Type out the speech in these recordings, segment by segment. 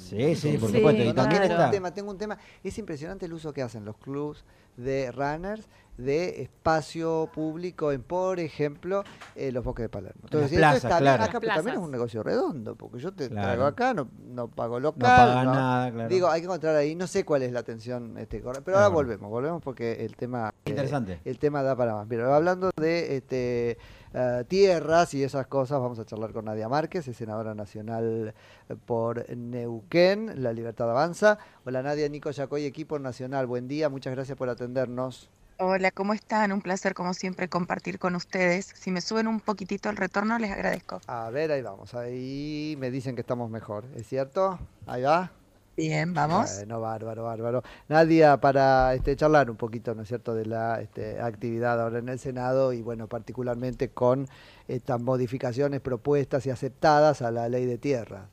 Sí, sí, por supuesto. Sí, Y No, no, también claro. está, tengo un tema. Es impresionante el uso que hacen los clubs de runners de espacio público en, por ejemplo, los bosques de Palermo. en las Entonces, esto plazas, está bien En claro, las acá, pero también es un plazas. negocio redondo, porque yo te traigo claro. acá, no, no pago No local, pagan no. nada, claro. Digo, hay que encontrar ahí, no sé cuál es la atención, pero Es ahora verdad. volvemos porque Interesante. el tema da para más. Pero hablando de tierras y esas cosas, vamos a charlar con Nadia Márquez, es senadora nacional por Neuquén, La Libertad Avanza. Hola Nadia, Nico Yacoy, equipo nacional, buen día, muchas gracias por atendernos. Hola, ¿cómo están? Un placer como siempre compartir con ustedes. Si me suben un poquitito el retorno, les agradezco. A ver, ahí vamos, ahí me dicen que estamos mejor, ¿es cierto? Ahí va. Bien, vamos. Bueno, bárbaro, bárbaro. Nadia, para charlar un poquito, ¿no es cierto?, de la actividad ahora en el Senado y, bueno, particularmente con estas modificaciones propuestas y aceptadas a la ley de tierra.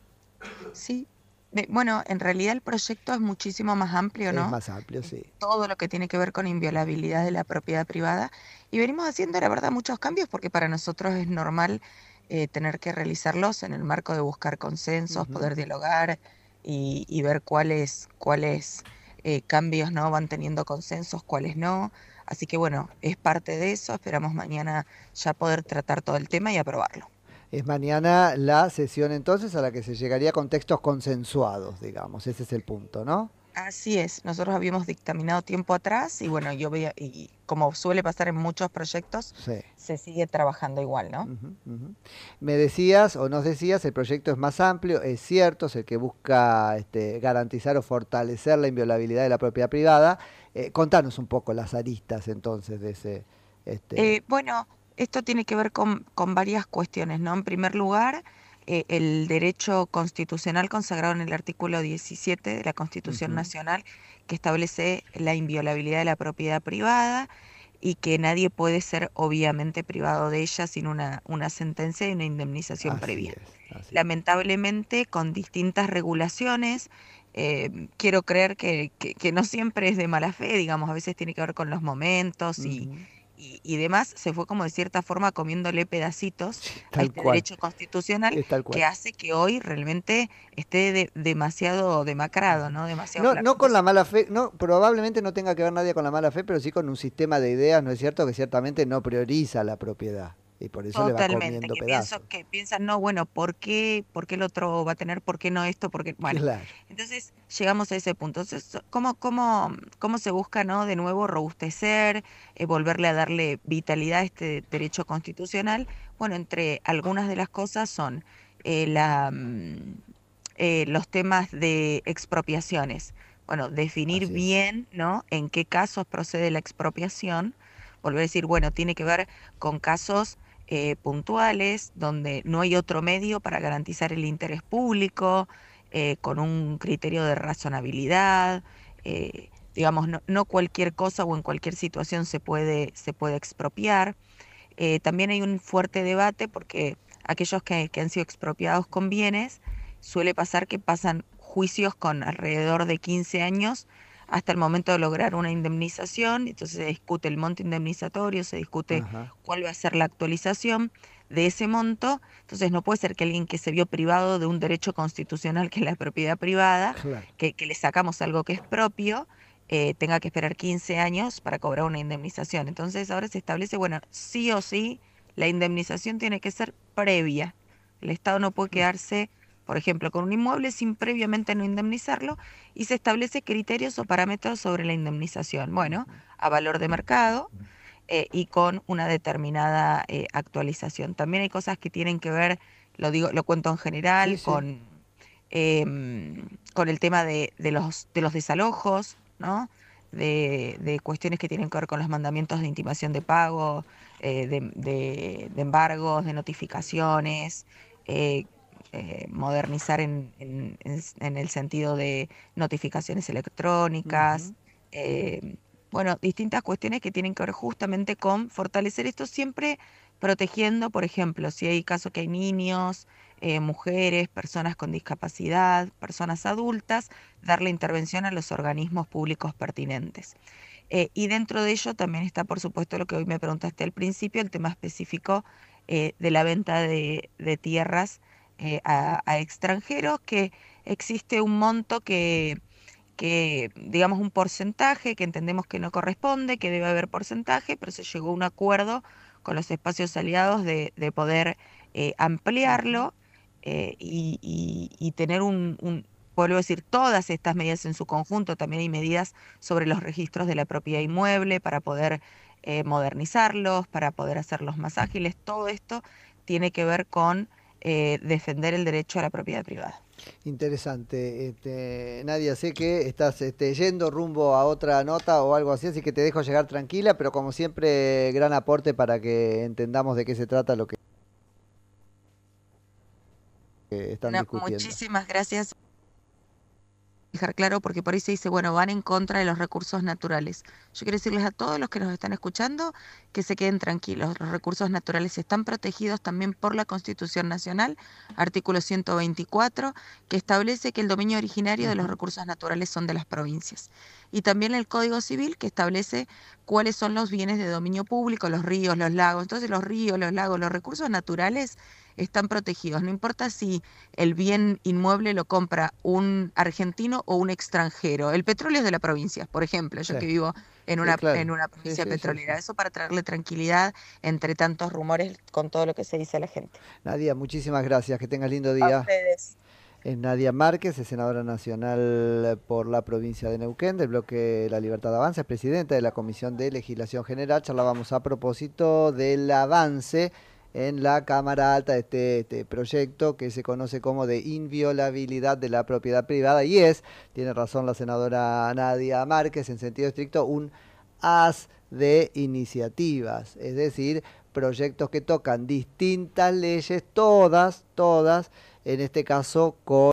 Sí. Bueno, en realidad el proyecto es muchísimo más amplio, Es ¿no? más amplio, Es sí. todo lo que tiene que ver con inviolabilidad de la propiedad privada. Y venimos haciendo, la verdad, muchos cambios porque para nosotros es normal tener que realizarlos en el marco de buscar consensos, Ujú. poder dialogar y ver cuáles cambios no van teniendo consensos, cuáles no. Así que bueno, es parte de eso. Esperamos mañana ya poder tratar todo el tema y aprobarlo. Es mañana la sesión entonces a la que se llegaría con textos consensuados, digamos. Ese es el punto, ¿no? Así es, nosotros habíamos dictaminado tiempo atrás y bueno, yo veía, y como suele pasar en muchos proyectos, Sí. se sigue trabajando igual, ¿no? Ujú, ujú. Me decías o nos decías, el proyecto es más amplio, es cierto, es el que busca garantizar o fortalecer la inviolabilidad de la propiedad privada. Contanos un poco las aristas entonces de ese... Este, Bueno, esto tiene que ver con varias cuestiones, ¿no? En primer lugar, el derecho constitucional consagrado en el artículo 17 de la Constitución ujú, Nacional, que establece la inviolabilidad de la propiedad privada y que nadie puede ser obviamente privado de ella sin una sentencia y una indemnización así previa. es, así es. Lamentablemente, con distintas regulaciones, quiero creer que no siempre es de mala fe, digamos, a veces tiene que ver con los momentos Ujú. y demás, se fue como de cierta forma comiéndole pedacitos Sí, a tal este cual, derecho constitucional es tal cual. que hace que hoy realmente esté demasiado demacrado, Ujú. ¿no? Demasiado No, flaco. no con la Entonces, mala fe, no, probablemente no tenga que ver nadie con la mala fe, pero sí con un sistema de ideas, ¿no es cierto? Que ciertamente no prioriza la propiedad y por eso le va totalmente, comiendo pedazos. que piensan, no, bueno, por qué el otro va a tener, por qué no esto? Porque, bueno, Claro. entonces llegamos a ese punto. Entonces, cómo se busca, ¿no? De nuevo, robustecer, volverle a darle vitalidad a este derecho constitucional. Bueno, entre algunas de las cosas son los temas de expropiaciones. Bueno, definir Así es. bien, ¿no? En qué casos procede la expropiación. Volver a decir, bueno, tiene que ver con casos puntuales, donde no hay otro medio para garantizar el interés público, con un criterio de razonabilidad. Digamos, no cualquier cosa o en cualquier situación se puede expropiar. También hay un fuerte debate porque aquellos que han sido expropiados con bienes, suele pasar que pasan juicios con alrededor de 15 años hasta el momento de lograr una indemnización, entonces se discute el monto indemnizatorio, se discute Ajá, cuál va a ser la actualización de ese monto, entonces no puede ser que alguien que se vio privado de un derecho constitucional que es la propiedad privada, claro. que le sacamos algo que es propio, tenga que esperar 15 años para cobrar una indemnización. Entonces ahora se establece, bueno, sí o sí, la indemnización tiene que ser previa. El Estado no puede quedarse, por ejemplo, con un inmueble sin previamente no indemnizarlo y se establece criterios o parámetros sobre la indemnización. Bueno, Ujú. a valor de mercado y con una determinada actualización. También hay cosas que tienen que ver, lo digo, lo cuento en Sí, general, sí. con el tema de los desalojos, ¿no? De cuestiones que tienen que ver con los mandamientos de intimación de pago, de embargos, de notificaciones, eh, modernizar en el sentido de notificaciones Ujú. electrónicas, eh, bueno, distintas cuestiones que tienen que ver justamente con fortalecer esto siempre protegiendo, por ejemplo, si hay casos que hay niños, mujeres, personas con discapacidad, personas adultas, darle intervención a los organismos públicos pertinentes. Y dentro de ello también está, por supuesto, lo que hoy me preguntaste al principio, el tema específico de la venta de tierras a extranjeros, que existe un monto digamos, un porcentaje que entendemos que no corresponde, que debe haber porcentaje, pero se llegó a un acuerdo con los espacios aliados de poder ampliarlo y tener vuelvo a decir, todas estas medidas en su conjunto. También hay medidas sobre los registros de la propiedad inmueble para poder modernizarlos, para poder hacerlos más ágiles. Todo esto tiene que ver con defender el derecho a la propiedad privada. Interesante. Nadia, sé que estás yendo rumbo a otra nota o algo así que te dejo llegar tranquila, pero como siempre, gran aporte para que entendamos de qué se trata lo que están discutiendo. Muchísimas gracias. Dejar claro, porque por ahí se dice, bueno, van en contra de los recursos naturales. Yo quiero decirles a todos los que nos están escuchando que se queden tranquilos. Los recursos naturales están protegidos también por la Constitución Nacional, artículo 124, que establece que el dominio originario de los recursos naturales son de las provincias. Y también el Código Civil, que establece cuáles son los bienes de dominio público, los ríos, los lagos. Entonces los ríos, los lagos, los recursos naturales están protegidos. No importa si el bien inmueble lo compra un argentino o un extranjero. El petróleo es de la provincia, por ejemplo, yo Sí. que vivo en Sí, una, claro. en una Sí, provincia sí, petrolera. sí. Eso para traerle tranquilidad entre tantos rumores con todo lo que se dice a la gente. Nadia, muchísimas gracias. Que tengas lindo A día. ustedes. Es Nadia Márquez, es senadora nacional por la provincia de Neuquén, del bloque La Libertad Avanza, es presidenta de la Comisión de Legislación General. Charlábamos a propósito del avance en la Cámara Alta de este proyecto que se conoce como de inviolabilidad de la propiedad privada y tiene razón la senadora Nadia Márquez, en sentido estricto, un haz de iniciativas, es decir, proyectos que tocan distintas leyes, todas, en este caso con